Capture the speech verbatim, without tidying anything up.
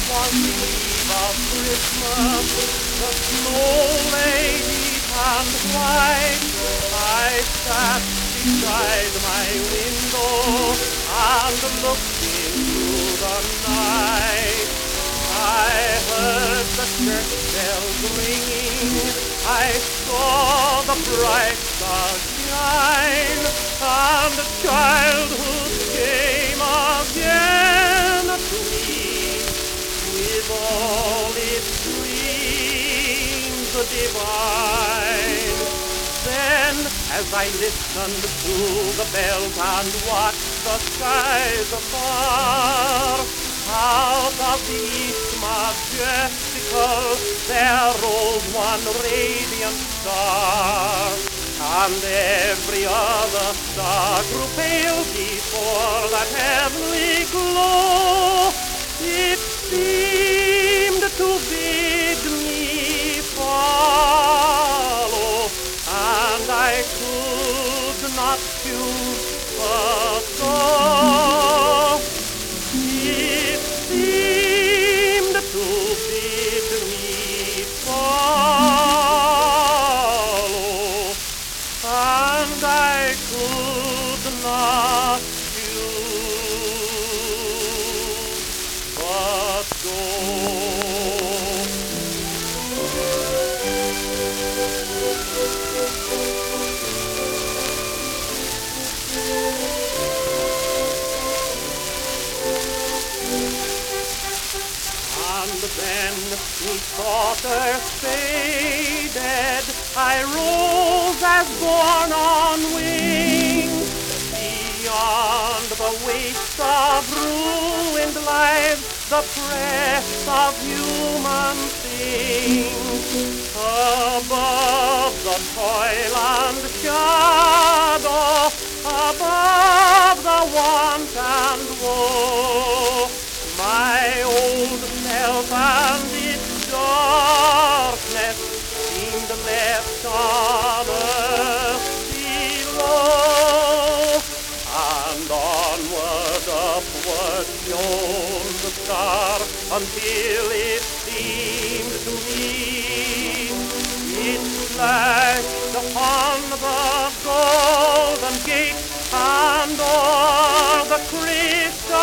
was eve of Christmas, the snow lay deep and white. I sat beside my window and looked into the night. I heard the church bells ringing, I saw the bright stars shine, and childhood came again to me with all its dreams divine. Then, as I listened to the bells and watched the skies afar, out of the east majestical there rose one radiant star, and every other star grew pale before that heavenly glow. It seemed to bid me follow, and I could not choose but go. It seemed to bid me follow, and I could not choose but go. And then, methought earth faded, I rose as borne on wings, beyond the waste of ruined lives, the press of human things, above the toil and shadow, above the want and woe. My old self and its darkness seemed left on earth below, and onward, upward shone the star until it seemed to me it flashed upon the golden gate and o'er the crystal